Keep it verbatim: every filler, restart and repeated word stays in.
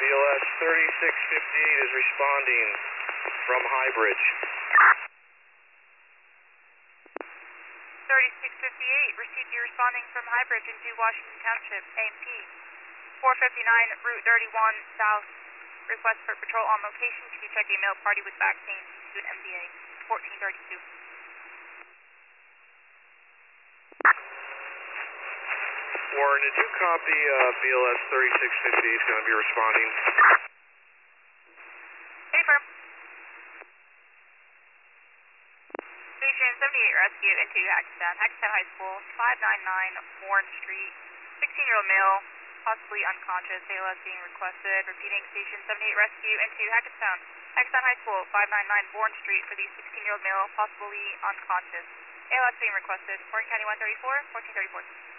L S thirty-six fifty-eight is responding from High Bridge. thirty-six fifty-eight, received you responding from High Bridge into Washington Township, A M P. four fifty-nine, Route thirty-one South. Request for patrol on location. Can you check a male party with back pain to an M D A fourteen thirty-two? Warren, did you copy uh, B L S thirty-six fifty-eight is going to be responding? Affirm. Station seventy-eight Rescue into Hackettstown. Hackettstown High School, five ninety-nine Warren Street. sixteen-year-old male, possibly unconscious. A L S being requested. Repeating, Station seventy-eight Rescue into Hackettstown. Hackettstown High School, five ninety-nine Bourne Street for the sixteen-year-old male, possibly unconscious. A L S being requested. Morgan County one thirty-four, fourteen thirty-four.